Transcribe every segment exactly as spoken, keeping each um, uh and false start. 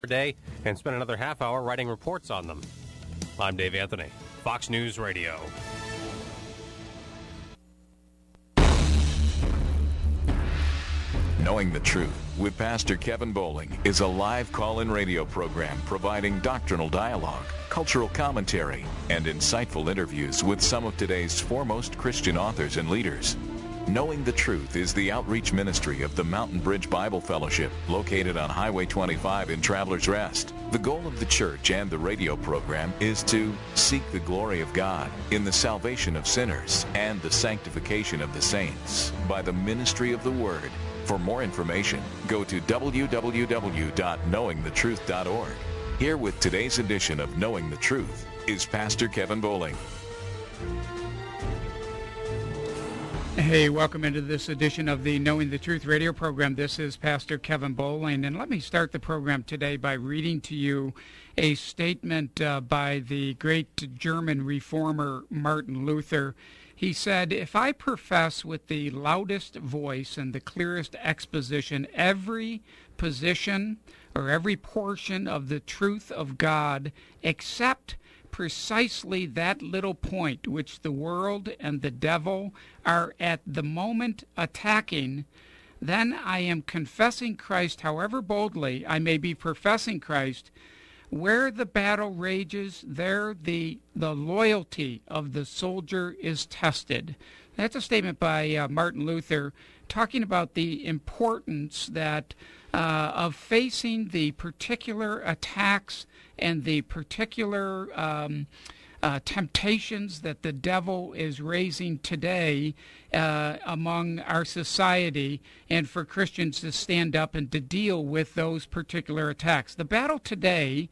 day and spend another half hour writing reports on them. I'm Dave Anthony, Fox News Radio. Knowing the Truth with Pastor Kevin Bowling is a live call-in radio program providing doctrinal dialogue, cultural commentary, and insightful interviews with some of today's foremost Christian authors and leaders. Knowing the Truth is the outreach ministry of the Mountain Bridge Bible Fellowship, located on Highway twenty-five in Travelers Rest. The goal of the church and the radio program is to seek the glory of God in the salvation of sinners and the sanctification of the saints by the ministry of the Word. For more information, go to w w w dot knowing the truth dot org. Here with today's edition of Knowing the Truth is Pastor Kevin Bowling. Hey, welcome into this edition of the Knowing the Truth radio program. This is Pastor Kevin Bowling, and let me start the program today by reading to you a statement uh, by the great German reformer Martin Luther. He said, "If I profess with the loudest voice and the clearest exposition every position or every portion of the truth of God except precisely that little point which the world and the devil are at the moment attacking, then I am confessing Christ however boldly I may be professing Christ. Where the battle rages, there the the loyalty of the soldier is tested." That's a statement by uh, Martin Luther talking about the importance that uh, of facing the particular attacks and the particular um, uh, temptations that the devil is raising today uh, among our society, and for Christians to stand up and to deal with those particular attacks. The battle today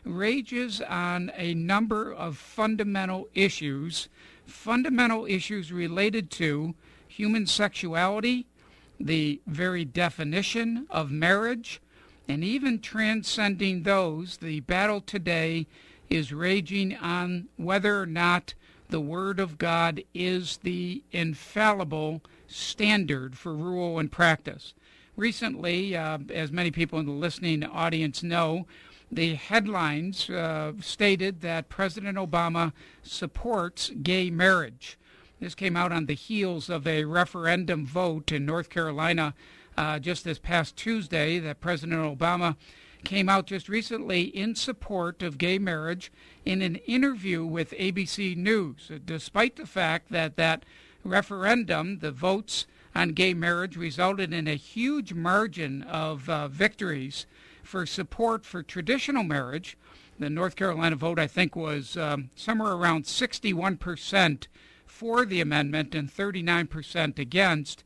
rages on a number of fundamental issues, fundamental issues related to human sexuality, the very definition of marriage, and even transcending those. The battle today is raging on whether or not the Word of God is the infallible standard for rule and practice. Recently, uh, as many people in the listening audience know, the headlines uh, stated that President Obama supports gay marriage. This came out on the heels of a referendum vote in North Carolina uh, just this past Tuesday that President Obama came out just recently in support of gay marriage in an interview with A B C News, despite the fact that that referendum, the votes on gay marriage, resulted in a huge margin of uh, victories for support for traditional marriage. The North Carolina vote, I think, was um, somewhere around sixty-one percent for the amendment and thirty-nine percent against.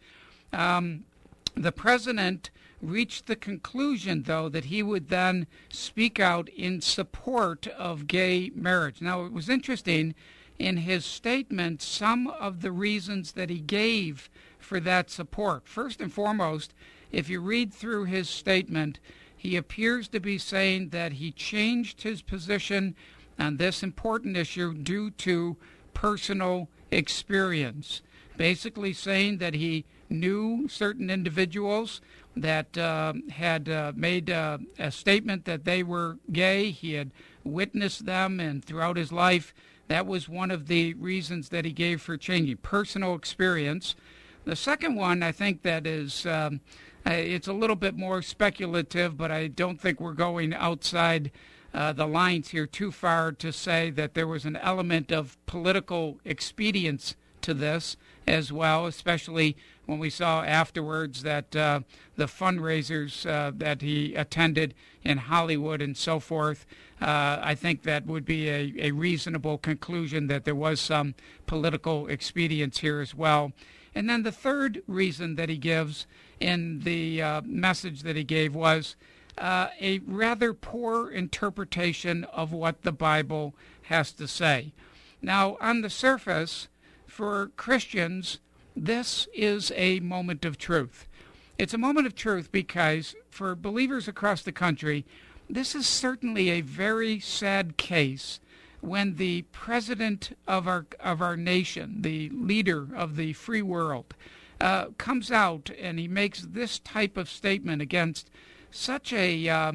Um, the president reached the conclusion, though, that he would then speak out in support of gay marriage. Now, it was interesting in his statement some of the reasons that he gave for that support. First and foremost, if you read through his statement, he appears to be saying that he changed his position on this important issue due to personal experience, basically saying that he knew certain individuals that uh, had uh, made uh, a statement that they were gay. He had witnessed them, and throughout his life, that was one of the reasons that he gave for changing, personal experience. The second one, I think that is, um, it's a little bit more speculative, but I don't think we're going outside uh, the lines here too far to say that there was an element of political expedience to this as well, especially when we saw afterwards that uh, the fundraisers uh, that he attended in Hollywood and so forth. Uh, I think that would be a, a reasonable conclusion that there was some political expedience here as well. And then the third reason that he gives in the uh, message that he gave was uh, a rather poor interpretation of what the Bible has to say. Now, on the surface, for Christians, this is a moment of truth. It's a moment of truth because for believers across the country, this is certainly a very sad case when the president of our of our nation, the leader of the free world, uh, comes out and he makes this type of statement against such a um,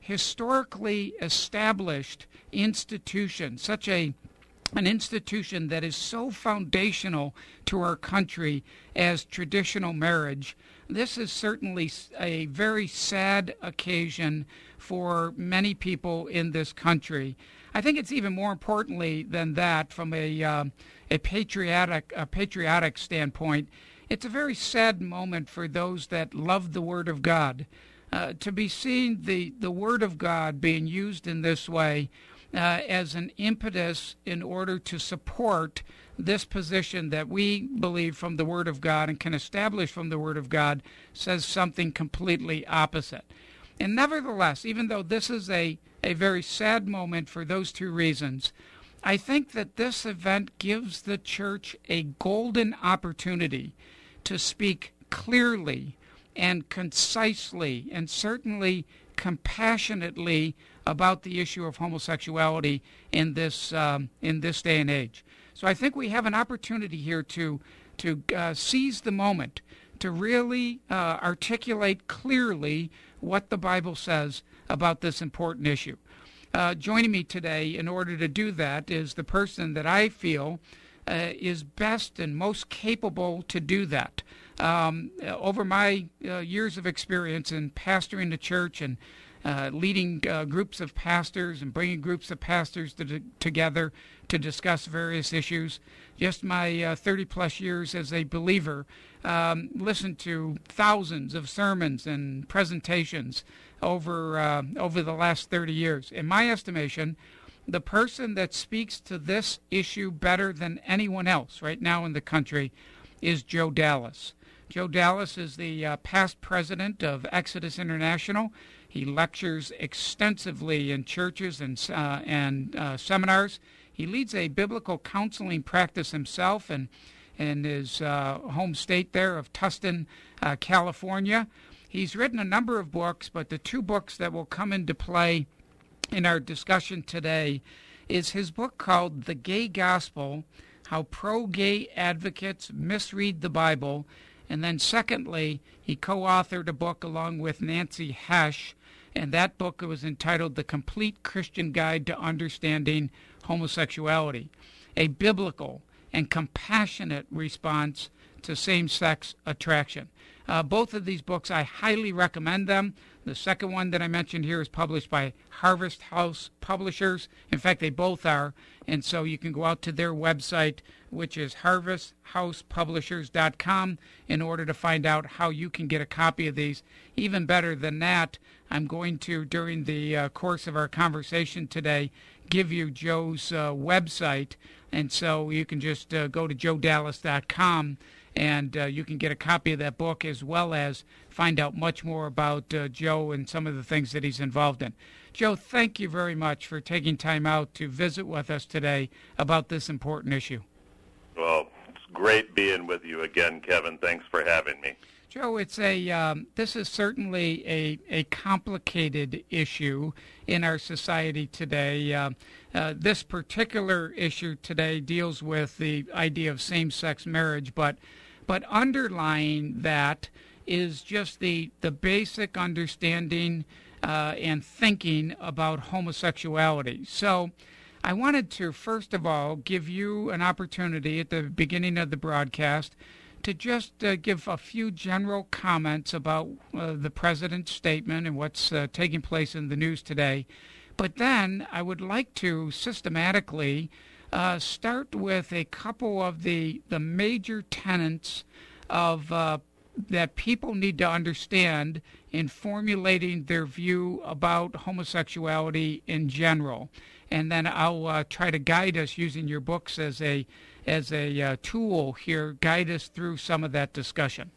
historically established institution, such a an institution that is so foundational to our country as traditional marriage. This is certainly a very sad occasion for many people in this country. I think it's even more importantly than that, from a uh, a patriotic a patriotic standpoint. It's a very sad moment for those that love the Word of God. Uh, to be seeing the, the Word of God being used in this way uh, as an impetus in order to support this position that we believe from the Word of God and can establish from the Word of God says something completely opposite. And nevertheless, even though this is a, a very sad moment for those two reasons, I think that this event gives the church a golden opportunity to speak clearly and concisely and certainly compassionately about the issue of homosexuality in this um, in this day and age. So I think we have an opportunity here to to uh, seize the moment to really uh, articulate clearly what the Bible says about this important issue. Uh, joining me today in order to do that is the person that I feel uh, is best and most capable to do that. Um, over my uh, years of experience in pastoring the church and uh, leading uh, groups of pastors and bringing groups of pastors to, together to discuss various issues, just my uh, thirty-plus years as a believer, um, listened to thousands of sermons and presentations over uh, over the last thirty years. In my estimation, the person that speaks to this issue better than anyone else right now in the country is Joe Dallas. Joe Dallas is the uh, past president of Exodus International. He lectures extensively in churches and uh, and uh, seminars. He leads a biblical counseling practice himself in, in his uh, home state there of Tustin, uh, California. He's written a number of books, but the two books that will come into play in our discussion today is his book called The Gay Gospel, How Pro-Gay Advocates Misread the Bible. And then secondly, he co-authored a book along with Nancy Hesh, and that book was entitled The Complete Christian Guide to Understanding Homosexuality, a biblical and compassionate response to same-sex attraction. Uh, both of these books, I highly recommend them. The second one that I mentioned here is published by Harvest House Publishers. In fact, they both are. And so you can go out to their website, which is harvest house publishers dot com, in order to find out how you can get a copy of these. Even better than that, I'm going to, during the uh, course of our conversation today, give you Joe's uh, website. And so you can just uh, go to joe dallas dot com, and uh, you can get a copy of that book as well as find out much more about uh, Joe and some of the things that he's involved in. Joe, thank you very much for taking time out to visit with us today about this important issue. Well, it's great being with you again, Kevin. Thanks for having me. Joe, it's a um, this is certainly a, a complicated issue in our society today. Uh, uh, this particular issue today deals with the idea of same-sex marriage, but but underlying that is just the the basic understanding uh, and thinking about homosexuality. So I wanted to, first of all, give you an opportunity at the beginning of the broadcast to just uh, give a few general comments about uh, the president's statement and what's uh, taking place in the news today. But then I would like to systematically uh, start with a couple of the, the major tenets of uh, that people need to understand in formulating their view about homosexuality in general. And then I'll uh, try to guide us using your books as a as a uh, tool here, guide us through some of that discussion.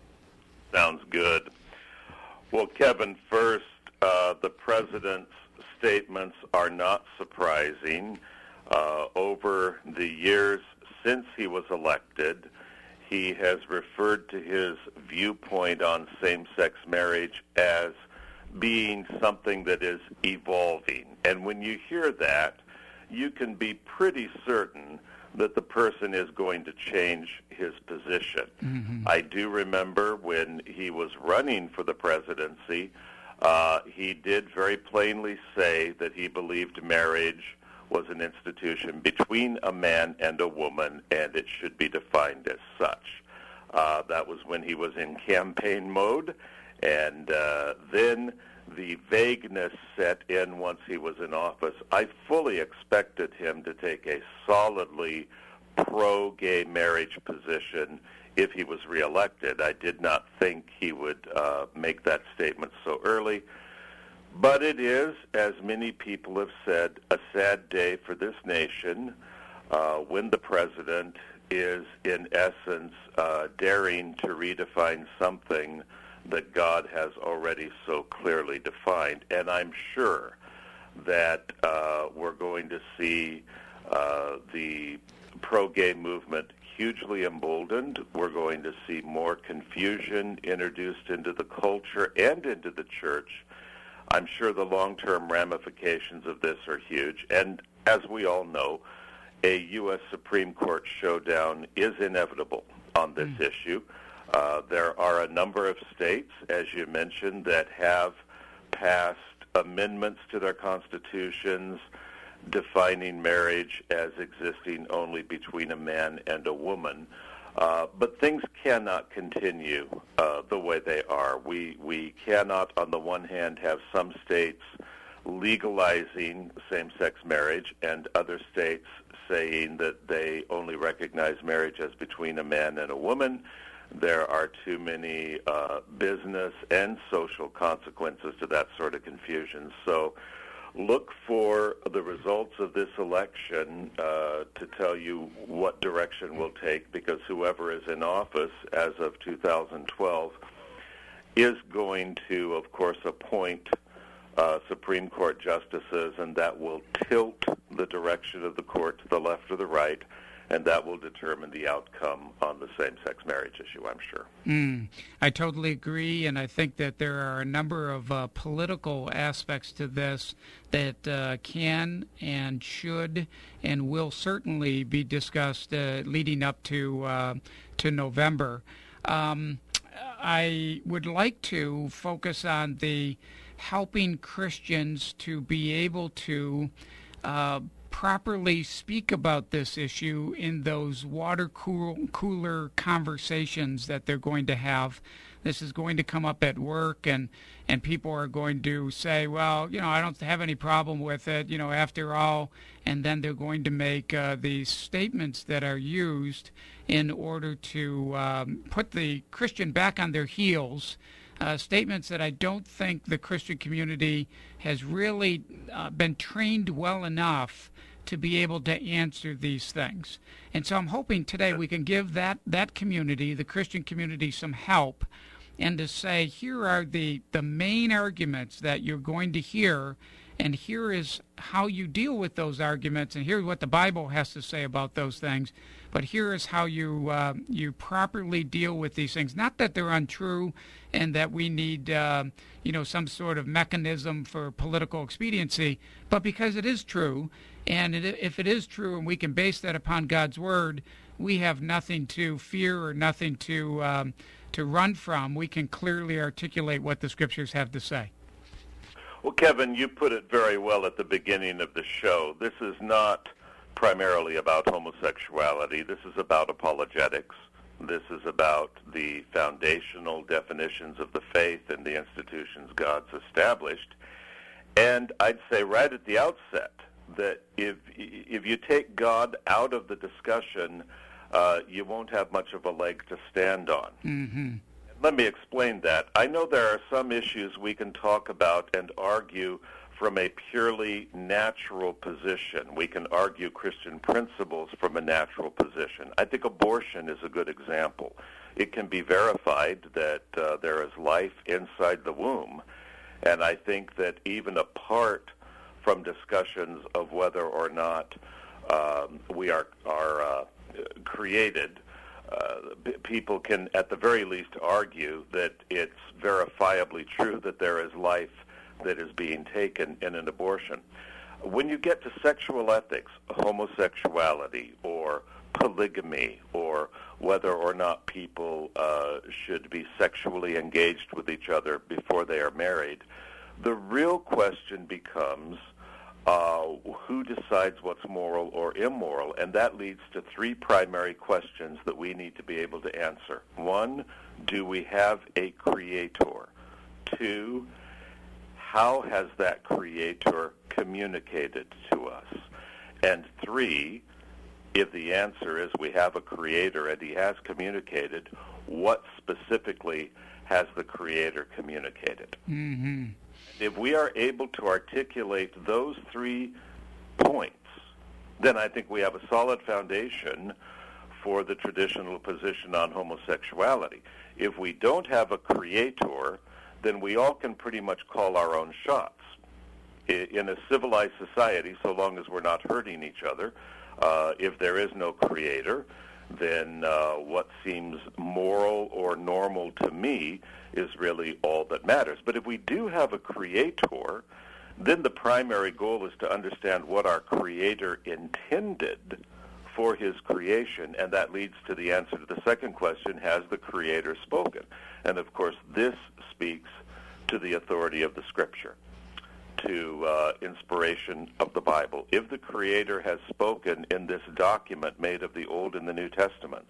Sounds good. Well, Kevin, first, uh, the president's statements are not surprising. Uh, over the years since he was elected, he has referred to his viewpoint on same-sex marriage as being something that is evolving. And when you hear that, you can be pretty certain that the person is going to change his position. Mm-hmm. I do remember when he was running for the presidency, Uh, he did very plainly say that he believed marriage was an institution between a man and a woman, and it should be defined as such. Uh, that was when he was in campaign mode, and uh, then the vagueness set in once he was in office. I fully expected him to take a solidly pro-gay marriage position if he was reelected. I did not think he would uh, make that statement so early. But it is, as many people have said, a sad day for this nation uh, when the president is, in essence, uh, daring to redefine something that God has already so clearly defined. And I'm sure that uh, we're going to see uh, the pro-gay movement hugely emboldened. We're going to see more confusion introduced into the culture and into the church. I'm sure the long-term ramifications of this are huge. And as we all know, a U S Supreme Court showdown is inevitable on this mm. issue. Uh, there are a number of states, as you mentioned, that have passed amendments to their constitutions defining marriage as existing only between a man and a woman. Uh, but things cannot continue uh, the way they are. We we cannot, on the one hand, have some states legalizing same-sex marriage and other states saying that they only recognize marriage as between a man and a woman. There are too many uh, business and social consequences to that sort of confusion. So look for the results of this election uh, to tell you what direction we'll take, because whoever is in office as of two thousand twelve is going to, of course, appoint uh, Supreme Court justices, and that will tilt the direction of the court to the left or the right, and that will determine the outcome on the same-sex marriage issue, I'm sure. Mm, I totally agree, and I think that there are a number of uh, political aspects to this that uh, can and should and will certainly be discussed uh, leading up to uh, to November. Um, I would like to focus on the helping Christians to be able to uh, properly speak about this issue in those water cool, cooler conversations that they're going to have. This is going to come up at work, and, and people are going to say, well, you know, I don't have any problem with it, you know, after all, and then they're going to make uh, these statements that are used in order to um, put the Christian back on their heels. Uh, statements that I don't think the Christian community has really uh, been trained well enough to be able to answer these things. And so I'm hoping today we can give that, that community, the Christian community, some help, and to say, here are the, the main arguments that you're going to hear, and here is how you deal with those arguments, and here's what the Bible has to say about those things. But here is how you uh, you properly deal with these things. Not that they're untrue and that we need uh, you know some sort of mechanism for political expediency, but because it is true, and it, if it is true and we can base that upon God's Word, we have nothing to fear or nothing to um, to run from. We can clearly articulate what the Scriptures have to say. Well, Kevin, you put it very well at the beginning of the show. This is not primarily about homosexuality. This is about apologetics. This is about the foundational definitions of the faith and the institutions God's established. And I'd say right at the outset that if if you take God out of the discussion, uh, you won't have much of a leg to stand on. Mm-hmm. Let me explain that. I know there are some issues we can talk about and argue from a purely natural position. We can argue Christian principles from a natural position. I think abortion is a good example. It can be verified that uh, there is life inside the womb, and I think that even apart from discussions of whether or not um, we are, are uh, created, Uh, people can, at the very least, argue that it's verifiably true that there is life that is being taken in an abortion. When you get to sexual ethics, homosexuality, or polygamy, or whether or not people uh, should be sexually engaged with each other before they are married, The real question becomes uh, who decides what's moral or immoral, and that leads to three primary questions that we need to be able to answer. One, do we have a creator? Two, how has that creator communicated to us? And three, if the answer is we have a creator and he has communicated, what specifically has the creator communicated? Mm-hmm. If we are able to articulate those three points, then I think we have a solid foundation for the traditional position on homosexuality. If we don't have a creator, then we all can pretty much call our own shots. In a civilized society, so long as we're not hurting each other, uh, if there is no creator, then uh, what seems moral or normal to me is really all that matters. But if we do have a creator, then the primary goal is to understand what our creator intended for his creation, and that leads to the answer to the second question, has the creator spoken? And of course, this speaks to the authority of the scripture, to uh, inspiration of the Bible. If the creator has spoken in this document made of the Old and the New Testaments,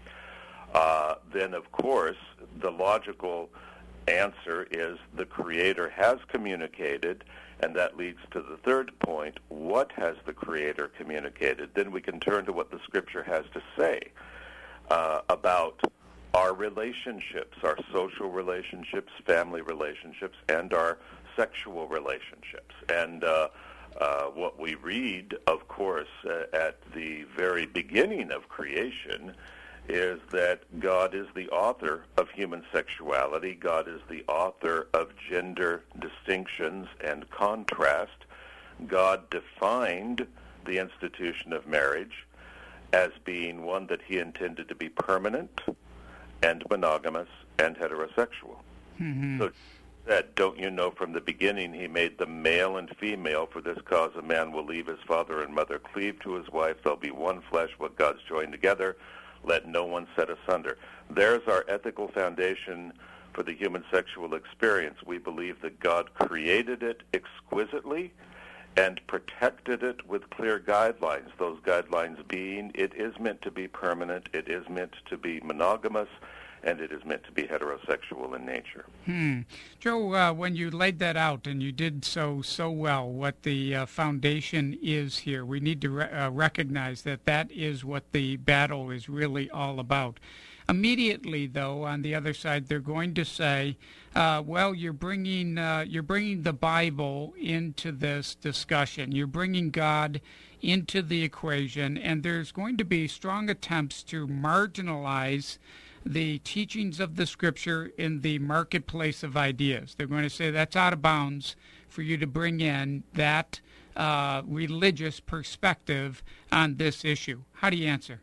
uh, then of course the logical answer is the creator has communicated, and that leads to the third point, what has the creator communicated? Then we can turn to what the scripture has to say uh, about our relationships, our social relationships, family relationships, and our sexual relationships. And uh, uh, what we read, of course, uh, at the very beginning of creation is that God is the author of human sexuality. God is the author of gender distinctions and contrast. God defined the institution of marriage as being one that he intended to be permanent and monogamous and heterosexual. Mm-hmm. So said, don't you know from the beginning he made them male and female, for this cause a man will leave his father and mother, cleave to his wife, they'll be one flesh, what God's joined together, let no one set asunder. There's our ethical foundation for the human sexual experience. We believe that God created it exquisitely and protected it with clear guidelines, those guidelines being it is meant to be permanent, it is meant to be monogamous, and it is meant to be heterosexual in nature. Hmm. Joe, uh, when you laid that out, and you did so so well, what the uh, foundation is here, we need to re- uh, recognize that that is what the battle is really all about. Immediately, though, on the other side, they're going to say, uh, well, you're bringing uh, you're bringing the Bible into this discussion. You're bringing God into the equation, and there's going to be strong attempts to marginalize the teachings of the Scripture in the marketplace of ideas. They're going to say that's out of bounds for you to bring in that uh, religious perspective on this issue. How do you answer?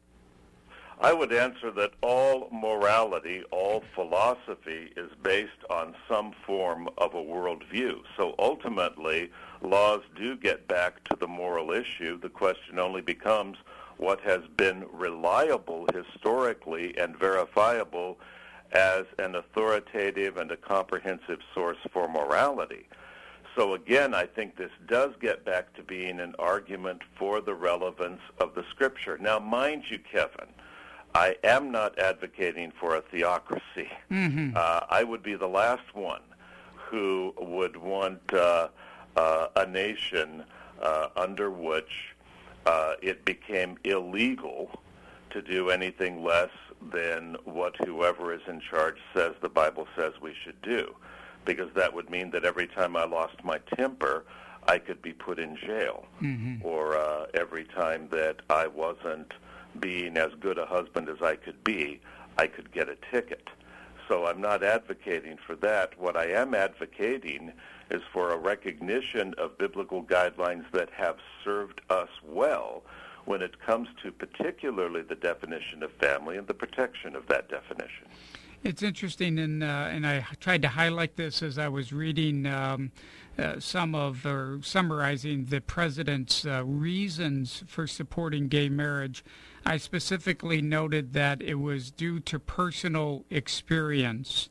I would answer that all morality, all philosophy is based on some form of a worldview. So ultimately, laws do get back to the moral issue. The question only becomes what has been reliable historically and verifiable as an authoritative and a comprehensive source for morality. So again, I think this does get back to being an argument for the relevance of the Scripture. Now, mind you, Kevin, I am not advocating for a theocracy. Mm-hmm. Uh, I would be the last one who would want uh, uh, a nation uh, under which uh, it became illegal to do anything less than what whoever is in charge says the Bible says we should do, because that would mean that every time I lost my temper, I could be put in jail, mm-hmm. or uh, every time that I wasn't being as good a husband as I could be, I could get a ticket. So I'm not advocating for that. What I am advocating is for a recognition of biblical guidelines that have served us well when it comes to particularly the definition of family and the protection of that definition. It's interesting, and uh, and I tried to highlight this as I was reading um, uh, some of, or summarizing the president's uh, reasons for supporting gay marriage. I specifically noted that it was due to personal experience.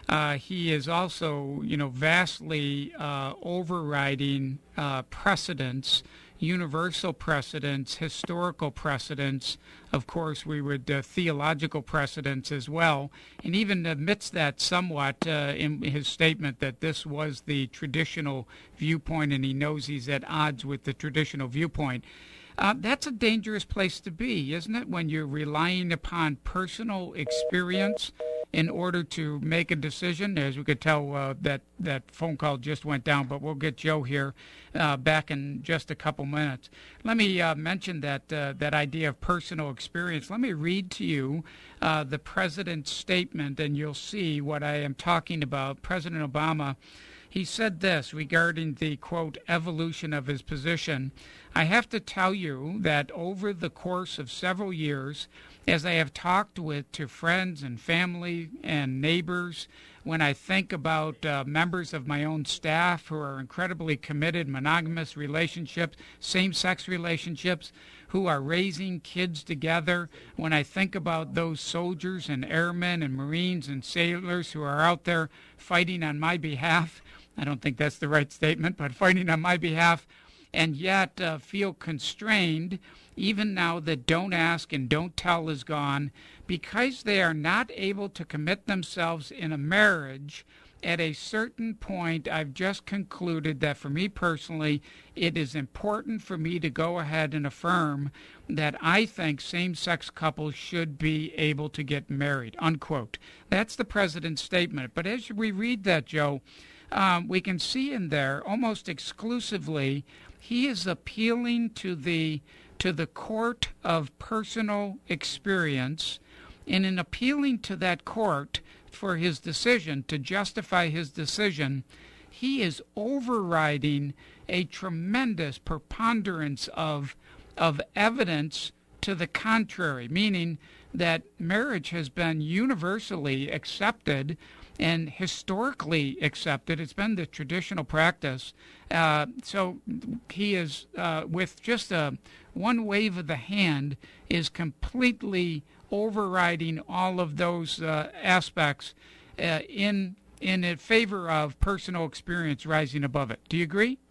uh, he is also, you know, vastly uh, overriding uh, precedents, universal precedents, historical precedents. Of course, we would uh, theological precedents as well, and even admits that somewhat uh, in his statement that this was the traditional viewpoint, and he knows he's at odds with the traditional viewpoint. Uh, that's a dangerous place to be, isn't it, when you're relying upon personal experience in order to make a decision? As we could tell, uh, that, that phone call just went down, but we'll get Joe here uh, back in just a couple minutes. Let me uh, mention that, uh, that idea of personal experience. Let me read to you uh, the president's statement, and you'll see what I am talking about. President Obama, he said this regarding the, quote, evolution of his position. I have to tell you that over the course of several years, as I have talked with to friends and family and neighbors, when I think about uh, members of my own staff who are incredibly committed, monogamous relationships, same-sex relationships, who are raising kids together, when I think about those soldiers and airmen and Marines and sailors who are out there fighting on my behalf, I don't think that's the right statement, but fighting on my behalf, and yet uh, feel constrained, even now that Don't Ask and Don't Tell is gone, because they are not able to commit themselves in a marriage. At a certain point, I've just concluded that for me personally, it is important for me to go ahead and affirm that I think same-sex couples should be able to get married, unquote. That's the president's statement. But as we read that, Joe, um, we can see in there almost exclusively he is appealing to the to the court of personal experience, and in appealing to that court for his decision, to justify his decision, he is overriding a tremendous preponderance of of evidence to the contrary, meaning that marriage has been universally accepted and historically accepted. It's been the traditional practice. Uh, so he is, uh, with just a one wave of the hand, is completely overriding all of those uh, aspects uh, in in favor of personal experience rising above it. Do you agree?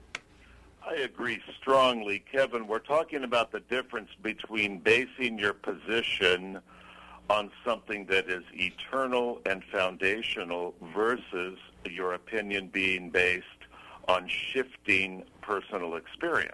I agree strongly, Kevin. We're talking about the difference between basing your position on something that is eternal and foundational versus your opinion being based on shifting personal experience.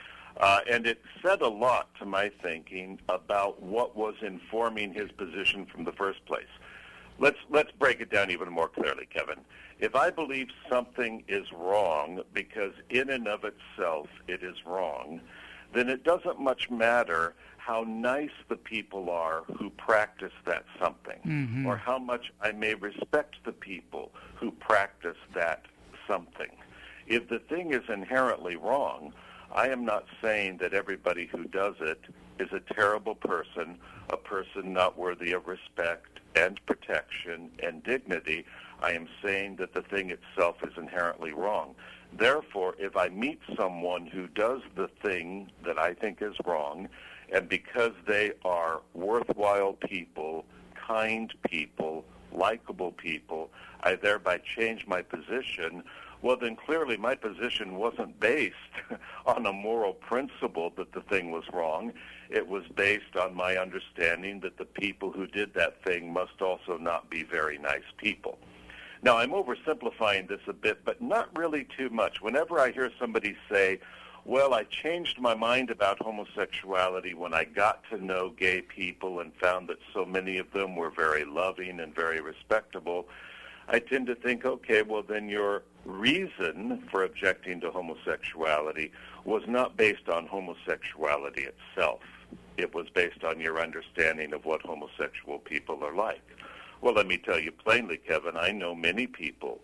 Uh, and it said a lot to my thinking about what was informing his position from the first place. Let's let's break it down even more clearly, Kevin. If I believe something is wrong because in and of itself it is wrong, then it doesn't much matter how nice the people are who practice that something, mm-hmm. or how much I may respect the people who practice that something. If the thing is inherently wrong, I am not saying that everybody who does it is a terrible person, a person not worthy of respect and protection and dignity. I am saying that the thing itself is inherently wrong. Therefore, if I meet someone who does the thing that I think is wrong, and because they are worthwhile people, kind people, likable people, I thereby change my position, well, then clearly my position wasn't based on a moral principle that the thing was wrong. It was based on my understanding that the people who did that thing must also not be very nice people. Now, I'm oversimplifying this a bit, but not really too much. Whenever I hear somebody say, well, I changed my mind about homosexuality when I got to know gay people and found that so many of them were very loving and very respectable, I tend to think, okay, well, then your reason for objecting to homosexuality was not based on homosexuality itself. It was based on your understanding of what homosexual people are like. Well, let me tell you plainly, Kevin, I know many people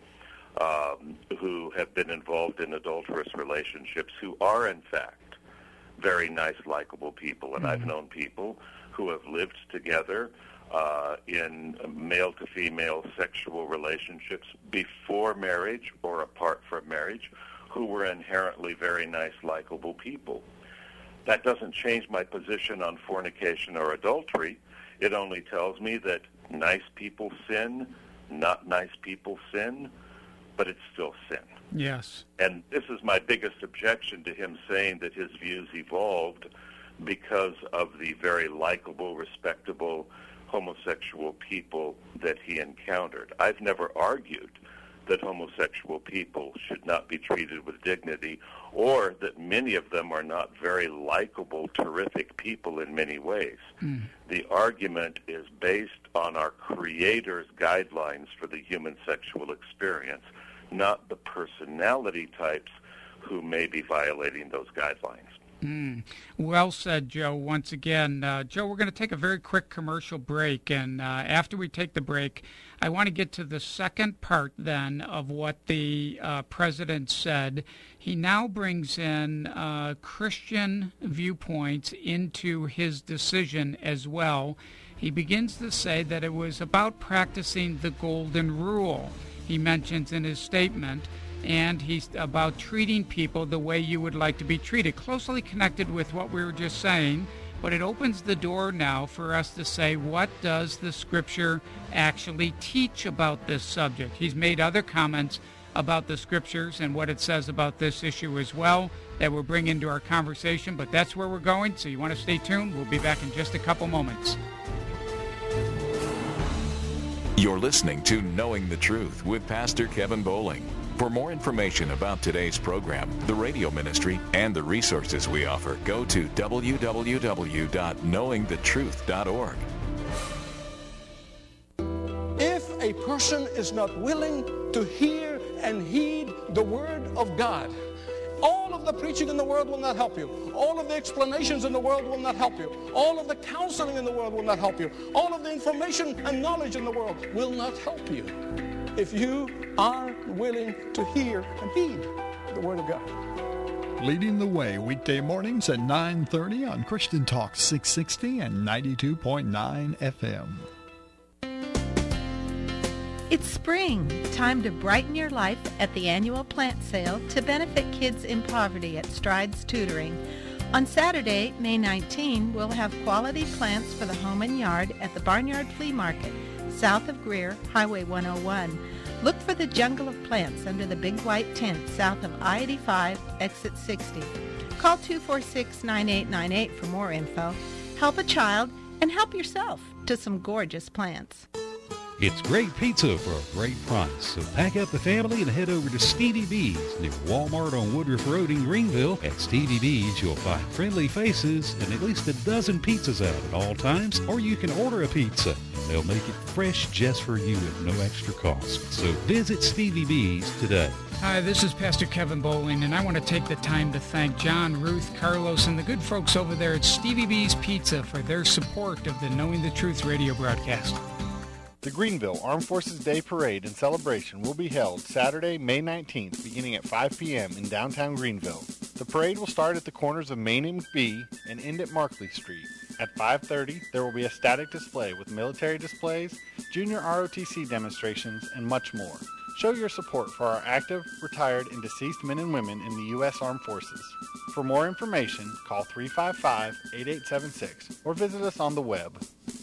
um, who have been involved in adulterous relationships who are, in fact, very nice, likable people. And mm-hmm. I've known people who have lived together uh, in male-to-female sexual relationships before marriage or apart from marriage who were inherently very nice, likable people. That doesn't change my position on fornication or adultery. It only tells me that nice people sin, not nice people sin, but it's still sin. Yes. And this is my biggest objection to him saying that his views evolved because of the very likable, respectable homosexual people that he encountered. I've never argued that homosexual people should not be treated with dignity, or that many of them are not very likable, terrific people in many ways. Mm. The argument is based on our Creator's guidelines for the human sexual experience, not the personality types who may be violating those guidelines. Mm. Well said, Joe. Once again, uh, Joe, we're going to take a very quick commercial break, and uh, after we take the break, I want to get to the second part then of what the uh, president said. He now brings in uh, Christian viewpoints into his decision as well. He begins to say that it was about practicing the golden rule, he mentions in his statement, and he's about treating people the way you would like to be treated, closely connected with what we were just saying, but it opens the door now for us to say, what does the Scripture actually teach about this subject? He's made other comments about the Scriptures and what it says about this issue as well that we'll bring into our conversation, but that's where we're going, so you want to stay tuned. We'll be back in just a couple moments. You're listening to Knowing the Truth with Pastor Kevin Bowling. For more information about today's program, the radio ministry, and the resources we offer, go to w w w dot knowing the truth dot org. If a person is not willing to hear and heed the Word of God, all of the preaching in the world will not help you. All of the explanations in the world will not help you. All of the counseling in the world will not help you. All of the information and knowledge in the world will not help you if you are willing to hear and heed the Word of God. Leading the way weekday mornings at nine thirty on Christian Talk six sixty and ninety-two point nine F M. It's spring, time to brighten your life at the annual plant sale to benefit kids in poverty at Strides Tutoring. On Saturday, May nineteenth, we'll have quality plants for the home and yard at the Barnyard Flea Market, south of Greer, Highway one oh one. Look for the jungle of plants under the big white tent south of I eighty-five, exit sixty. Call two four six, nine eight nine eight for more info. Help a child and help yourself to some gorgeous plants. It's great pizza for a great price. So pack up the family and head over to Stevie B's near Walmart on Woodruff Road in Greenville. At Stevie B's, you'll find friendly faces and at least a dozen pizzas out at all times, or you can order a pizza. They'll make it fresh just for you at no extra cost. So visit Stevie B's today. Hi, this is Pastor Kevin Bowling, and I want to take the time to thank John, Ruth, Carlos, and the good folks over there at Stevie B's Pizza for their support of the Knowing the Truth radio broadcast. The Greenville Armed Forces Day Parade and Celebration will be held Saturday, May nineteenth, beginning at five p.m. in downtown Greenville. The parade will start at the corners of Main and B and end at Markley Street. At five thirty, there will be a static display with military displays, junior R O T C demonstrations, and much more. Show your support for our active, retired, and deceased men and women in the U S Armed Forces. For more information, call three five five, eight eight seven six or visit us on the web.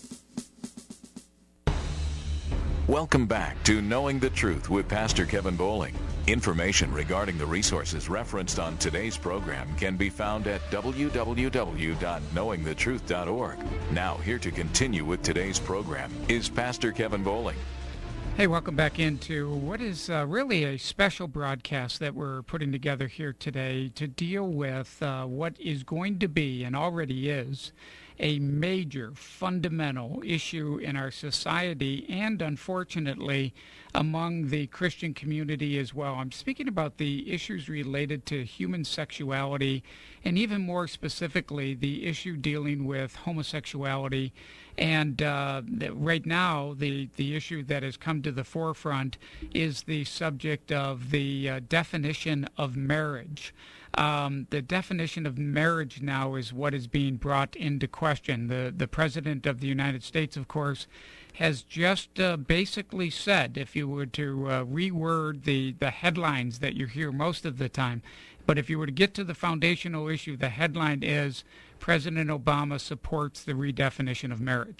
Welcome back to Knowing the Truth with Pastor Kevin Bowling. Information regarding the resources referenced on today's program can be found at w w w dot knowing the truth dot org. Now, here to continue with today's program is Pastor Kevin Bowling. Hey, welcome back into what is uh, really a special broadcast that we're putting together here today to deal with uh, what is going to be, and already is, a major fundamental issue in our society and, unfortunately, among the Christian community as well. I'm speaking about the issues related to human sexuality and even more specifically the issue dealing with homosexuality. And uh, right now, the, the issue that has come to the forefront is the subject of the uh, definition of marriage. Um, the definition of marriage now is what is being brought into question. The, the President of the United States, of course, has just uh, basically said, if you were to uh, reword the, the headlines that you hear most of the time, but if you were to get to the foundational issue, the headline is President Obama supports the redefinition of marriage.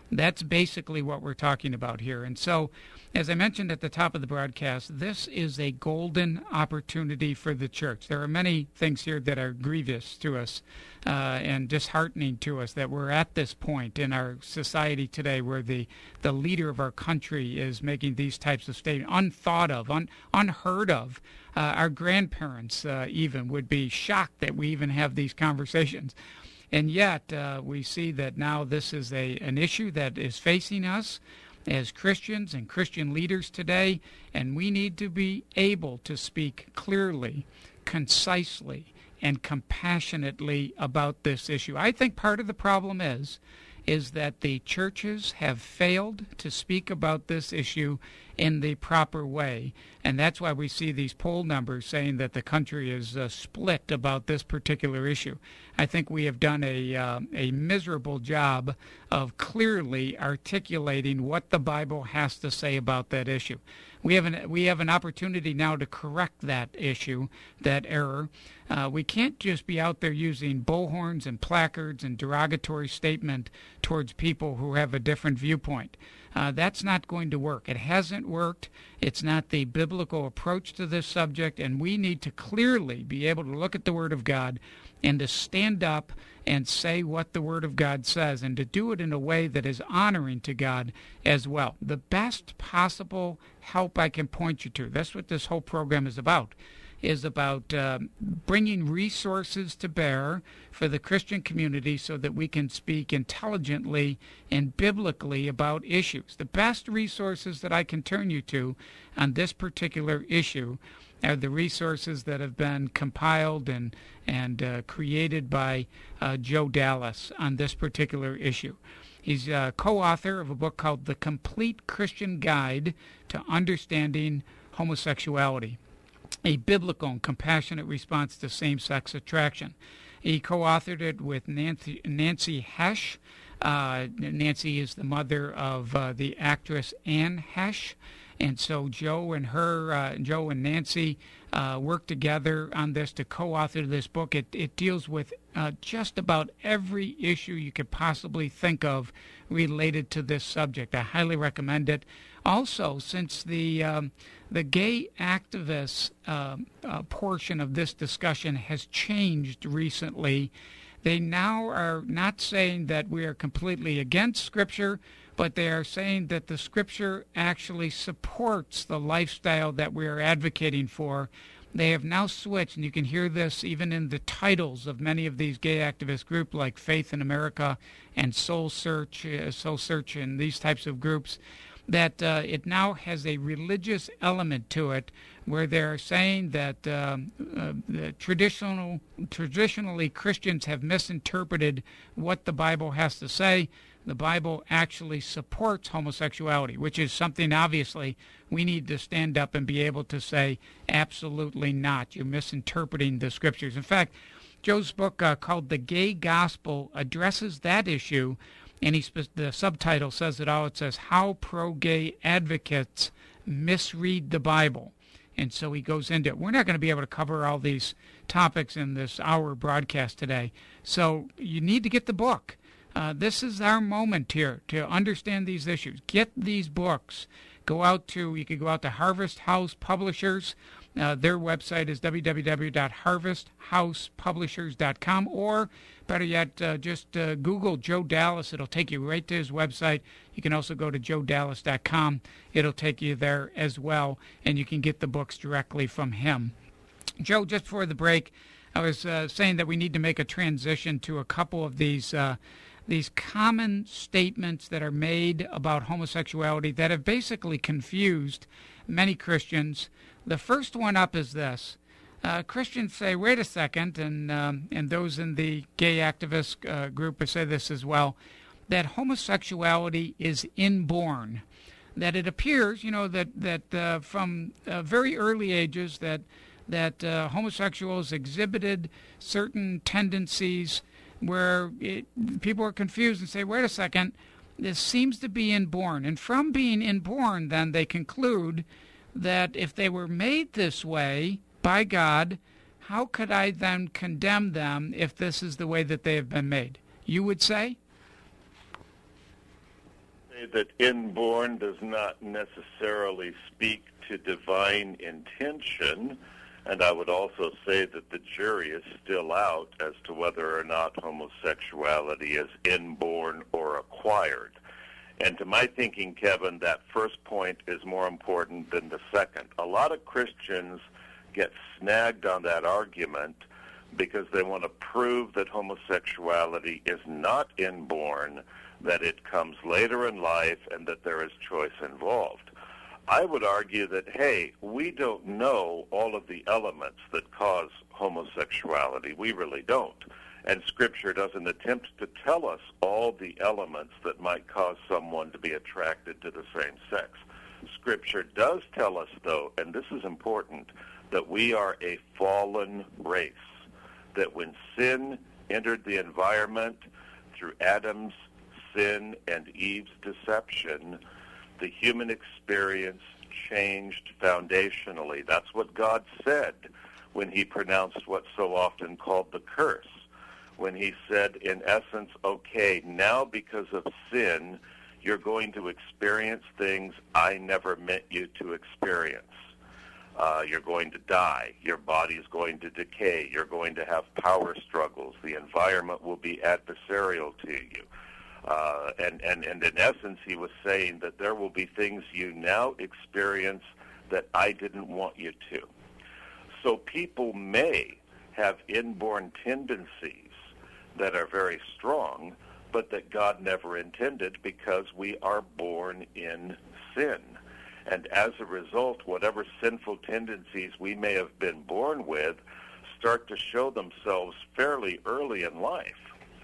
That's basically what we're talking about here. And so, as I mentioned at the top of the broadcast, this is a golden opportunity for the church. There are many things here that are grievous to us uh, and disheartening to us, that we're at this point in our society today where the, the leader of our country is making these types of statements, unthought of, un, unheard of. Uh, our grandparents uh, even would be shocked that we even have these conversations. And yet uh, we see that now this is a an issue that is facing us as Christians and Christian leaders today, and we need to be able to speak clearly, concisely, and compassionately about this issue. I think part of the problem is is that the churches have failed to speak about this issue in the proper way. And that's why we see these poll numbers saying that the country is uh, split about this particular issue. I think we have done a uh, a miserable job of clearly articulating what the Bible has to say about that issue. We have an we have an opportunity now to correct that issue, that error. Uh, we can't just be out there using bullhorns and placards and derogatory statement towards people who have a different viewpoint. Uh, that's not going to work. It hasn't worked. It's not the biblical approach to this subject, and we need to clearly be able to look at the Word of God and to stand up and say what the Word of God says, and to do it in a way that is honoring to God as well. The best possible help I can point you to, that's what this whole program is about, is about uh, bringing resources to bear for the Christian community so that we can speak intelligently and biblically about issues. The best resources that I can turn you to on this particular issue are the resources that have been compiled and and uh, created by uh, Joe Dallas on this particular issue. He's a co-author of a book called The Complete Christian Guide to Understanding Homosexuality, a biblical and compassionate response to same-sex attraction. He co-authored it with Nancy, Nancy Hesh. Uh, Nancy is the mother of uh, the actress Anne Hesh. And so Joe and her, uh, Joe and Nancy uh, worked together on this to co-author this book. It, it deals with uh, just about every issue you could possibly think of related to this subject. I highly recommend it. Also, since the um, the gay activists uh, uh, portion of this discussion has changed recently, they now are not saying that we are completely against Scripture, but they are saying that the Scripture actually supports the lifestyle that we are advocating for. They have now switched, and you can hear this even in the titles of many of these gay activist groups like Faith in America and Soul Search, uh, Soul Search and these types of groups, that uh, it now has a religious element to it, where they're saying that um, uh, the traditional, traditionally Christians have misinterpreted what the Bible has to say. The Bible actually supports homosexuality, which is something obviously we need to stand up and be able to say, absolutely not. You're misinterpreting the Scriptures. In fact, Joe's book uh, called The Gay Gospel addresses that issue, and he the subtitle says it all. It says, How Pro-Gay Advocates Misread the Bible. And so he goes into it. We're not going to be able to cover all these topics in this hour broadcast today, so you need to get the book. Uh, this is our moment here to understand these issues. Get these books. Go out to, you could go out to Harvest House Publishers. Uh, their website is w w w dot harvest house publishers dot com, or better yet, uh, just uh, Google Joe Dallas. It'll take you right to his website. You can also go to joe dallas dot com. It'll take you there as well, and you can get the books directly from him. Joe, just before the break, I was uh, saying that we need to make a transition to a couple of these uh, these common statements that are made about homosexuality that have basically confused many Christians. The first one up is this. Uh, Christians say, wait a second, and um, and those in the gay activist uh, group say this as well, that homosexuality is inborn. That it appears, you know, that, that uh, from uh, very early ages that, that uh, homosexuals exhibited certain tendencies where it, people are confused and say, wait a second, this seems to be inborn. And from being inborn, then, they conclude that if they were made this way by God, how could I then condemn them if this is the way that they have been made? You would say? say that inborn does not necessarily speak to divine intention, and I would also say that the jury is still out as to whether or not homosexuality is inborn or acquired. And to my thinking, Kevin, that first point is more important than the second. A lot of Christians get snagged on that argument because they want to prove that homosexuality is not inborn, that it comes later in life, and that there is choice involved. I would argue that, hey, we don't know all of the elements that cause homosexuality. We really don't. And Scripture doesn't attempt to tell us all the elements that might cause someone to be attracted to the same sex. Scripture does tell us, though, and this is important, that we are a fallen race, that when sin entered the environment through Adam's sin and Eve's deception, the human experience changed foundationally. That's what God said when he pronounced what's so often called the curse, when he said, in essence, okay, now because of sin, you're going to experience things I never meant you to experience. Uh, you're going to die. Your body is going to decay. You're going to have power struggles. The environment will be adversarial to you. Uh, and, and, and in essence, he was saying that there will be things you now experience that I didn't want you to. So people may have inborn tendencies that are very strong, but that God never intended because we are born in sin. And as a result, whatever sinful tendencies we may have been born with start to show themselves fairly early in life.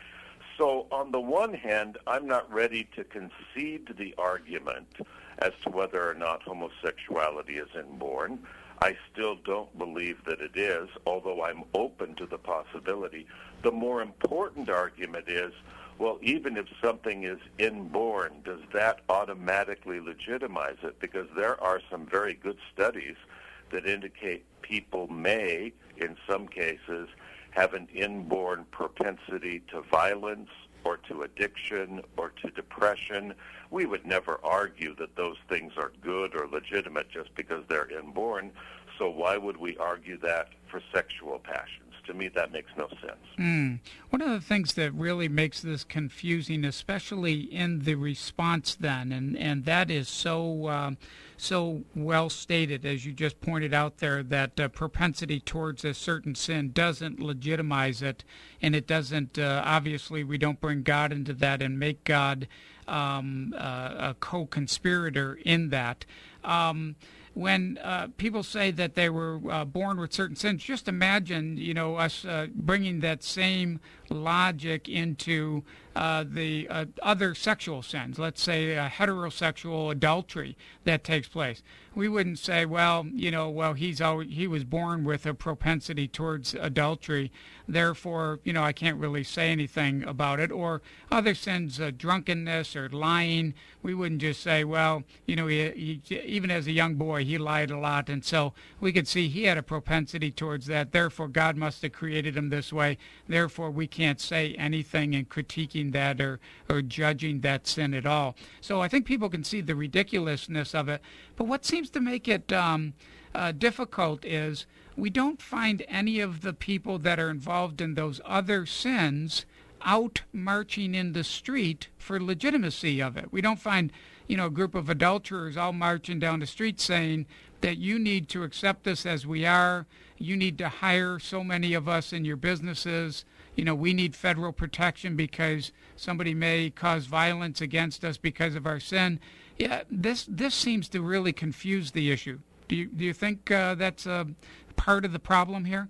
So on the one hand, I'm not ready to concede the argument as to whether or not homosexuality is inborn. I still don't believe that it is, although I'm open to the possibility. The more important argument is, well, even if something is inborn, does that automatically legitimize it? Because there are some very good studies that indicate people may, in some cases, have an inborn propensity to violence or to addiction or to depression. We would never argue that those things are good or legitimate just because they're inborn. So why would we argue that for sexual passions? To me, that makes no sense. Mm. One of the things that really makes this confusing, especially in the response then, and, and that is so uh, so well stated, as you just pointed out there, that uh, propensity towards a certain sin doesn't legitimize it, and it doesn't, uh, obviously, we don't bring God into that and make God um, uh, a co-conspirator in that. Um When uh, people say that they were uh, born with certain sins, just imagine, you know, us uh, bringing that same logic into uh, the uh, other sexual sins. Let's say uh, heterosexual adultery that takes place. We wouldn't say, well, you know, well, he's always, he was born with a propensity towards adultery, therefore, you know, I can't really say anything about it. Or other sins, uh, drunkenness or lying, we wouldn't just say, well, you know, he, he, even as a young boy, he lied a lot, and so we could see he had a propensity towards that. Therefore, God must have created him this way. Therefore, we can't say anything in critiquing that or, or judging that sin at all. So I think people can see the ridiculousness of it. But what seems to make it um, uh, difficult is we don't find any of the people that are involved in those other sins out marching in the street for legitimacy of it. We don't find, you know, a group of adulterers all marching down the street saying that you need to accept us as we are. You need to hire so many of us in your businesses. You know, we need federal protection because somebody may cause violence against us because of our sin. Yeah, this this seems to really confuse the issue. Do you do you think uh, that's uh, part of the problem here?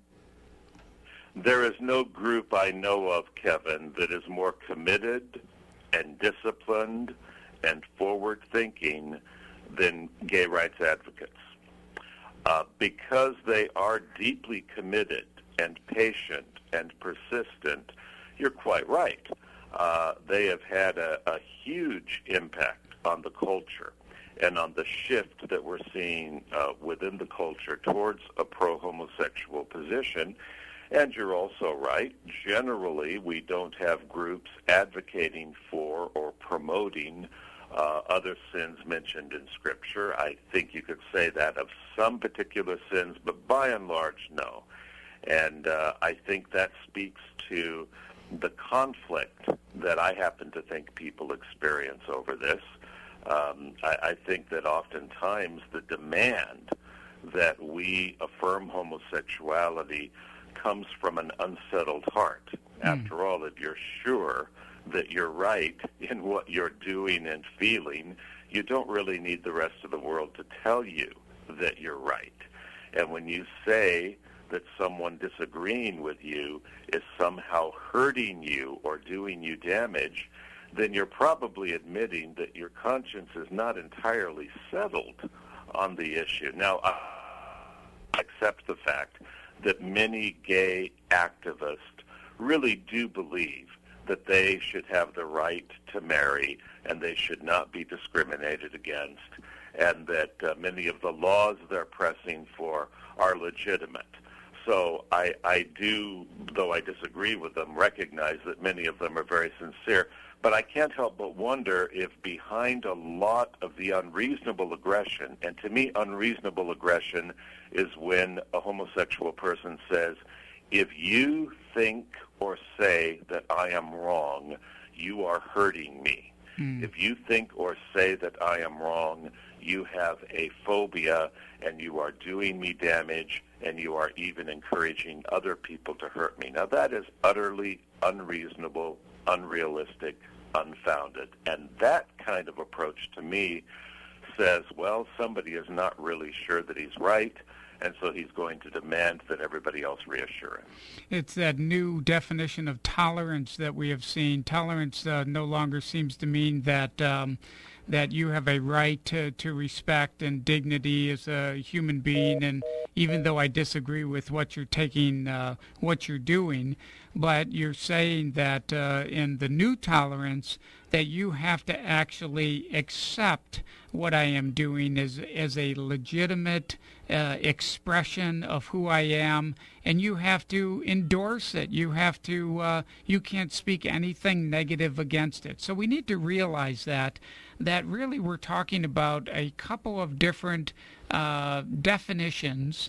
There is no group I know of, Kevin, that is more committed and disciplined and forward-thinking than gay rights advocates. Uh, because they are deeply committed and patient and persistent, you're quite right. Uh, they have had a, a huge impact on the culture and on the shift that we're seeing uh, within the culture towards a pro-homosexual position. And you're also right. Generally, we don't have groups advocating for or promoting uh, other sins mentioned in Scripture. I think you could say that of some particular sins, but by and large, no. And uh, I think that speaks to the conflict that I happen to think people experience over this. Um, I, I think that oftentimes the demand that we affirm homosexuality comes from an unsettled heart. Mm. After all, if you're sure that you're right in what you're doing and feeling, you don't really need the rest of the world to tell you that you're right. And when you say that someone disagreeing with you is somehow hurting you or doing you damage, then you're probably admitting that your conscience is not entirely settled on the issue. Now, I accept the fact that many gay activists really do believe that they should have the right to marry and they should not be discriminated against, and that uh, many of the laws they're pressing for are legitimate. So I, I do, though I disagree with them, recognize that many of them are very sincere. But I can't help but wonder if behind a lot of the unreasonable aggression, and to me unreasonable aggression is when a homosexual person says, if you think or say that I am wrong, you are hurting me. Mm. If you think or say that I am wrong, you have a phobia and you are doing me damage and you are even encouraging other people to hurt me. Now that is utterly unreasonable, unrealistic, unfounded. And that kind of approach to me says, well, somebody is not really sure that he's right, and so he's going to demand that everybody else reassure him. It's that new definition of tolerance that we have seen. Tolerance uh, no longer seems to mean that um, that you have a right to, to respect and dignity as a human being, and even though I disagree with what you're taking, uh, what you're doing, but you're saying that uh, in the new tolerance that you have to actually accept what I am doing as, as a legitimate uh, expression of who I am, and you have to endorse it. You have to, uh, you can't speak anything negative against it. So we need to realize that, that really we're talking about a couple of different uh, definitions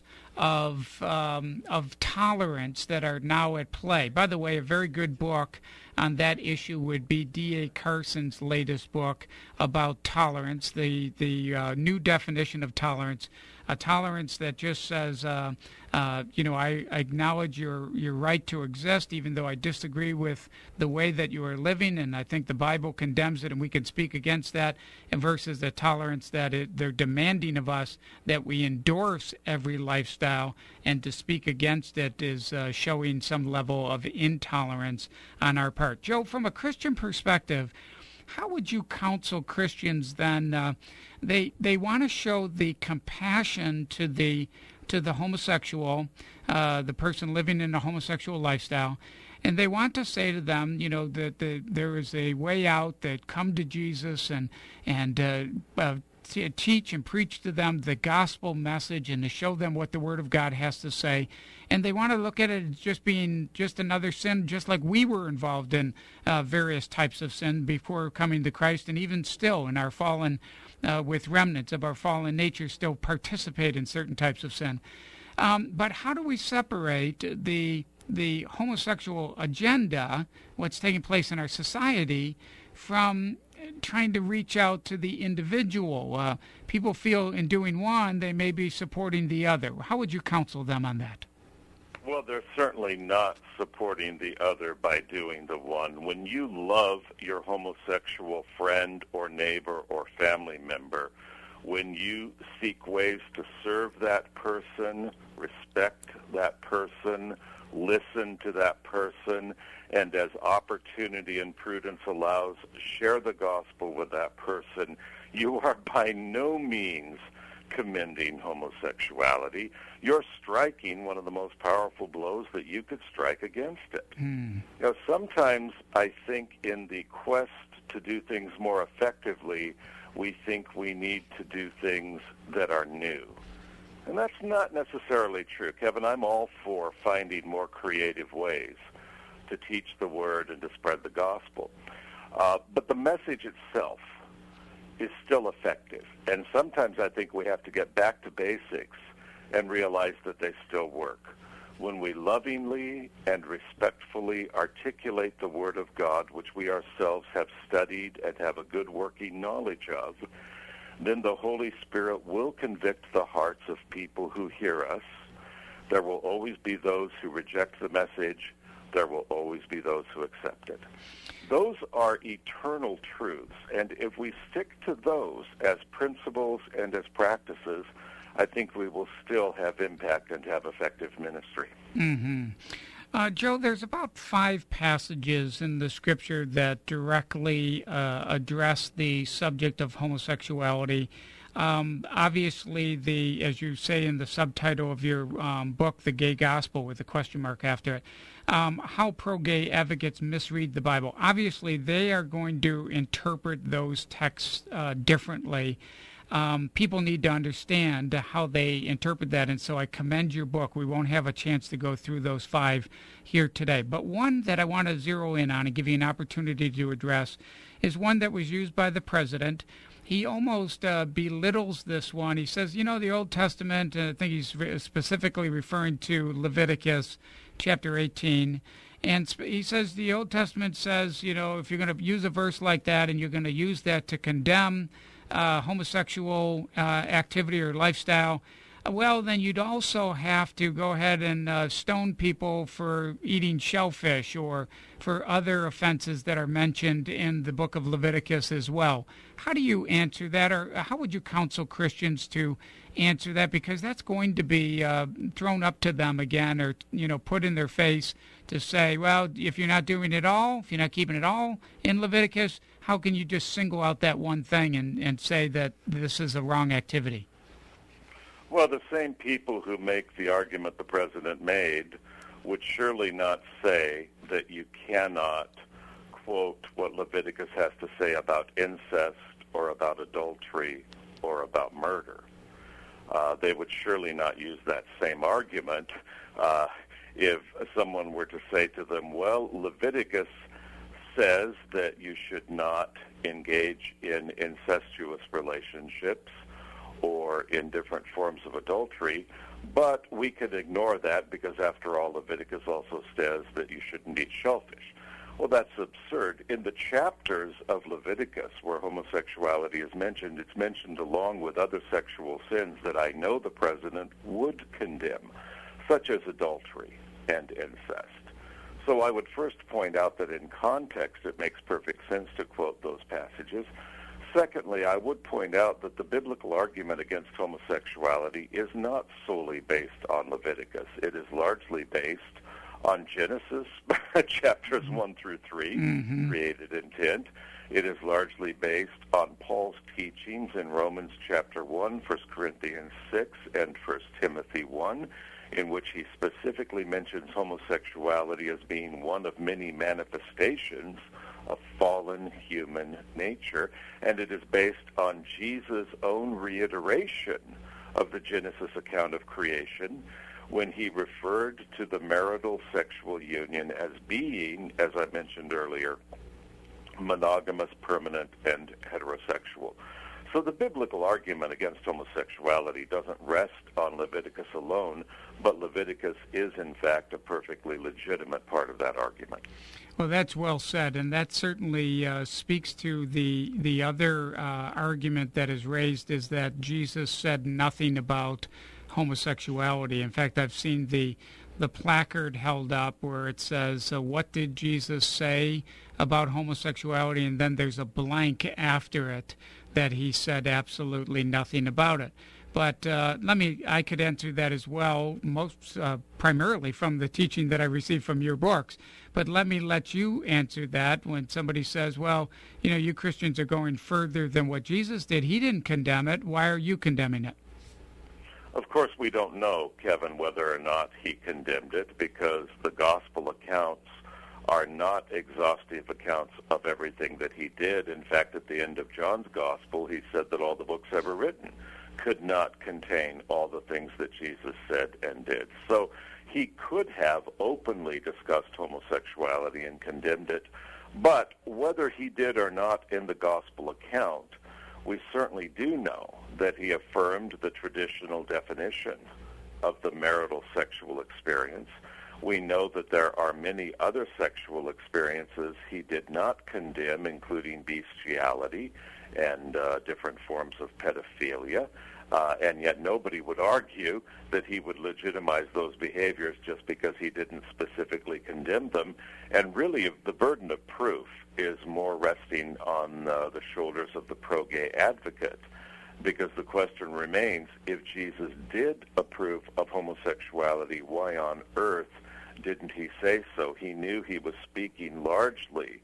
of um, of tolerance that are now at play. By the way, a very good book on that issue would be D A Carson's latest book about tolerance, the the uh, new definition of tolerance, a tolerance that just says, uh, uh, you know, I, I acknowledge your your right to exist, even though I disagree with the way that you are living, and I think the Bible condemns it, and we can speak against that, and versus the tolerance that it, they're demanding of us that we endorse every lifestyle, and to speak against it is uh, showing some level of intolerance on our part. Joe, from a Christian perspective, how would you counsel Christians then? Uh, they they want to show the compassion to the to the homosexual, uh, the person living in a homosexual lifestyle, and they want to say to them, you know, that the, there is a way out, that come to Jesus and and uh, uh, to teach and preach to them the gospel message and to show them what the Word of God has to say. And they want to look at it as just being just another sin, just like we were involved in uh, various types of sin before coming to Christ, and even still in our fallen, uh, with remnants of our fallen nature, still participate in certain types of sin. Um, but how do we separate the the homosexual agenda, what's taking place in our society, from trying to reach out to the individual? Uh, people feel in doing one, they may be supporting the other. How would you counsel them on that? Well, they're certainly not supporting the other by doing the one. When you love your homosexual friend or neighbor or family member, when you seek ways to serve that person, respect that person, listen to that person, and as opportunity and prudence allows, share the gospel with that person, you are by no means commending homosexuality. You're striking one of the most powerful blows that you could strike against it. Mm. You know, sometimes I think in the quest to do things more effectively, we think we need to do things that are new. And that's not necessarily true. Kevin, I'm all for finding more creative ways to teach the Word and to spread the gospel. Uh, but the message itself is still effective. And sometimes I think we have to get back to basics and realize that they still work. When we lovingly and respectfully articulate the Word of God, which we ourselves have studied and have a good working knowledge of, then the Holy Spirit will convict the hearts of people who hear us. There will always be those who reject the message. There will always be those who accept it. Those are eternal truths, and if we stick to those as principles and as practices, I think we will still have impact and have effective ministry. Mm-hmm. Uh, Joe, there's about five passages in the Scripture that directly uh, address the subject of homosexuality. Um, obviously, the as you say in the subtitle of your um, book, The Gay Gospel, with a question mark after it, um, how pro-gay advocates misread the Bible. Obviously, they are going to interpret those texts uh, differently. Um, people need to understand how they interpret that, and so I commend your book. We won't have a chance to go through those five here today. But one that I want to zero in on and give you an opportunity to address is one that was used by the president. He almost uh, belittles this one. He says, you know, the Old Testament, and I think he's specifically referring to Leviticus chapter eighteen, and he says the Old Testament says, you know, if you're going to use a verse like that and you're going to use that to condemn Uh, homosexual uh, activity or lifestyle, uh, well, then you'd also have to go ahead and uh, stone people for eating shellfish or for other offenses that are mentioned in the book of Leviticus as well. How do you answer that, or how would you counsel Christians to answer that? Because that's going to be uh, thrown up to them again, or, you know, put in their face to say, well, if you're not doing it all, if you're not keeping it all in Leviticus, how can you just single out that one thing and, and say that this is a wrong activity? Well, the same people who make the argument the president made would surely not say that you cannot quote what Leviticus has to say about incest or about adultery or about murder. Uh, they would surely not use that same argument uh, if someone were to say to them, well, Leviticus says that you should not engage in incestuous relationships or in different forms of adultery, but we could ignore that because, after all, Leviticus also says that you shouldn't eat shellfish. Well, that's absurd. In the chapters of Leviticus where homosexuality is mentioned, it's mentioned along with other sexual sins that I know the president would condemn, such as adultery and incest. So I would first point out that in context it makes perfect sense to quote those passages. Secondly, I would point out that the biblical argument against homosexuality is not solely based on Leviticus. It is largely based on Genesis chapters one through three, mm-hmm. created intent. It is largely based on Paul's teachings in Romans chapter one, First Corinthians six, and First Timothy one, in which he specifically mentions homosexuality as being one of many manifestations of fallen human nature, and it is based on Jesus' own reiteration of the Genesis account of creation when he referred to the marital sexual union as being, as I mentioned earlier, monogamous, permanent, and heterosexual. So the biblical argument against homosexuality doesn't rest on Leviticus alone, but Leviticus is, in fact, a perfectly legitimate part of that argument. Well, that's well said, and that certainly uh, speaks to the the other uh, argument that is raised, is that Jesus said nothing about homosexuality. In fact, I've seen the the placard held up where it says, uh, what did Jesus say about homosexuality? And then there's a blank after it that he said absolutely nothing about it. But uh, let me, I could answer that as well, most uh, primarily from the teaching that I received from your books. But let me let you answer that when somebody says, well, you know, you Christians are going further than what Jesus did. He didn't condemn it. Why are you condemning it? Of course, we don't know, Kevin, whether or not he condemned it, because the gospel accounts are not exhaustive accounts of everything that he did. In fact, at the end of John's gospel, he said that all the books ever written could not contain all the things that Jesus said and did. So he could have openly discussed homosexuality and condemned it, but whether he did or not in the gospel account, we certainly do know that he affirmed the traditional definition of the marital sexual experience. We know that there are many other sexual experiences he did not condemn, including bestiality and uh, different forms of pedophilia. Uh, and yet nobody would argue that he would legitimize those behaviors just because he didn't specifically condemn them. And really, the burden of proof is more resting on uh, the shoulders of the pro-gay advocate, because the question remains, if Jesus did approve of homosexuality, why on earth didn't he say so? He knew he was speaking largely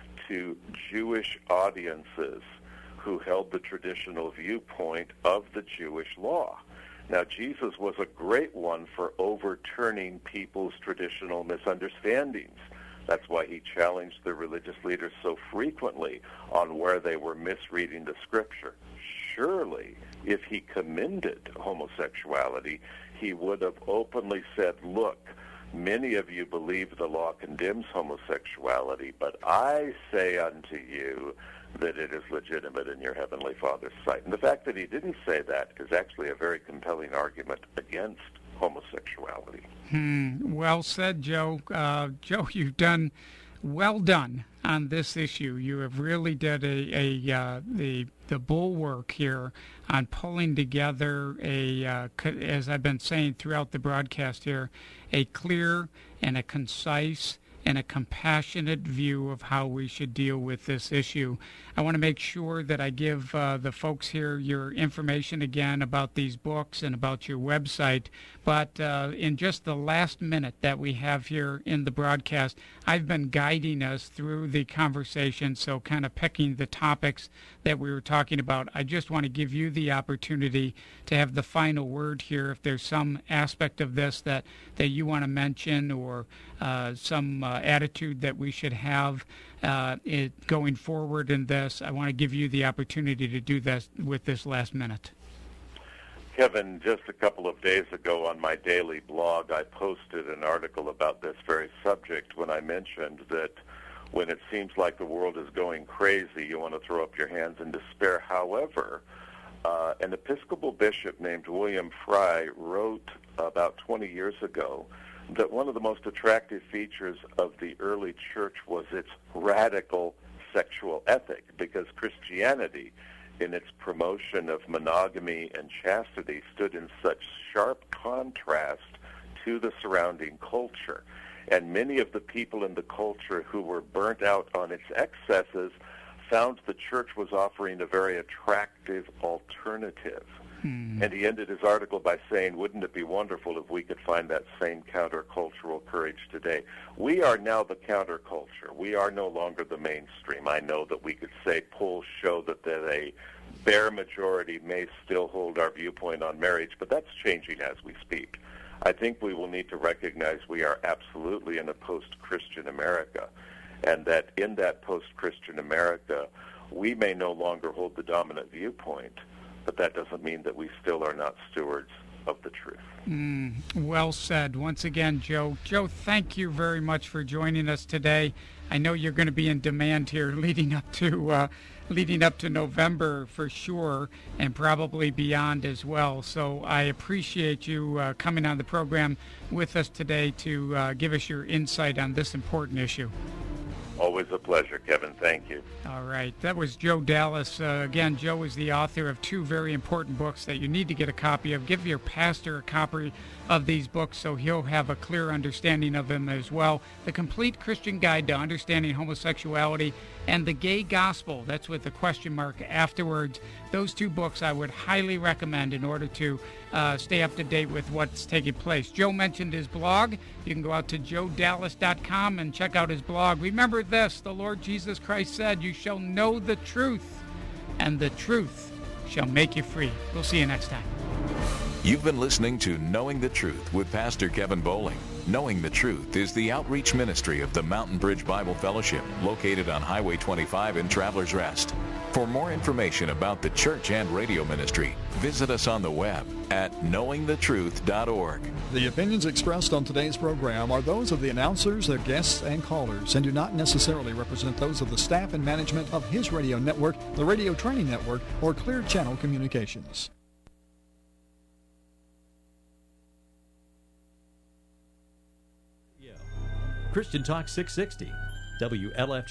to Jewish audiences who held the traditional viewpoint of the Jewish law. Now, Jesus was a great one for overturning people's traditional misunderstandings. That's why he challenged the religious leaders so frequently on where they were misreading the Scripture. Surely, if he commended homosexuality, he would have openly said, look, many of you believe the law condemns homosexuality, but I say unto you that it is legitimate in your Heavenly Father's sight. And the fact that he didn't say that is actually a very compelling argument against homosexuality. Hmm. Well said, Joe. Uh, Joe, you've done well done on this issue. You have really did a, a uh, the the bulwark here on pulling together a, uh, as I've been saying throughout the broadcast here, a clear and a concise and a compassionate view of how we should deal with this issue. I want to make sure that I give uh, the folks here your information again about these books and about your website. But uh, in just the last minute that we have here in the broadcast, I've been guiding us through the conversation, so kind of picking the topics that we were talking about. I just want to give you the opportunity to have the final word here. If there's some aspect of this that, that you want to mention, or uh, some uh, attitude that we should have uh, it, going forward in this, I want to give you the opportunity to do this with this last minute. Kevin, just a couple of days ago on my daily blog, I posted an article about this very subject when I mentioned that when it seems like the world is going crazy, you want to throw up your hands in despair. However, uh, an Episcopal bishop named William Fry wrote about twenty years ago that one of the most attractive features of the early church was its radical sexual ethic, because Christianity, in its promotion of monogamy and chastity, stood in such sharp contrast to the surrounding culture. And many of the people in the culture who were burnt out on its excesses found the church was offering a very attractive alternative. Hmm. And he ended his article by saying, wouldn't it be wonderful if we could find that same countercultural courage today? We are now the counterculture. We are no longer the mainstream. I know that we could say polls show that, that a bare majority may still hold our viewpoint on marriage, but that's changing as we speak. I think we will need to recognize we are absolutely in a post-Christian America, and that in that post-Christian America, we may no longer hold the dominant viewpoint, but that doesn't mean that we still are not stewards of the truth. Mm, well said. Once again, Joe. Joe, thank you very much for joining us today. I know you're going to be in demand here leading up to uh, leading up to November for sure, and probably beyond as well. So I appreciate you uh, coming on the program with us today to uh, give us your insight on this important issue. Always a pleasure, Kevin. Thank you. All right. That was Joe Dallas. Uh, again, Joe is the author of two very important books that you need to get a copy of. Give your pastor a copy of these books so he'll have a clear understanding of them as well. The Complete Christian Guide to Understanding Homosexuality and The Gay Gospel. That's with the question mark afterwards. Those two books I would highly recommend in order to uh, stay up to date with what's taking place. Joe mentioned his blog. You can go out to joe dallas dot com and check out his blog. Remember this, the Lord Jesus Christ said, you shall know the truth, and the truth shall make you free. We'll see you next time. You've been listening to Knowing the Truth with Pastor Kevin Bowling. Knowing the Truth is the outreach ministry of the Mountain Bridge Bible Fellowship, located on Highway twenty-five in Travelers Rest. For more information about the church and radio ministry, visit us on the web at knowing the truth dot org. The opinions expressed on today's program are those of the announcers, their guests, and callers, and do not necessarily represent those of the staff and management of His Radio Network, the Radio Training Network, or Clear Channel Communications. Christian Talk six sixty, W L F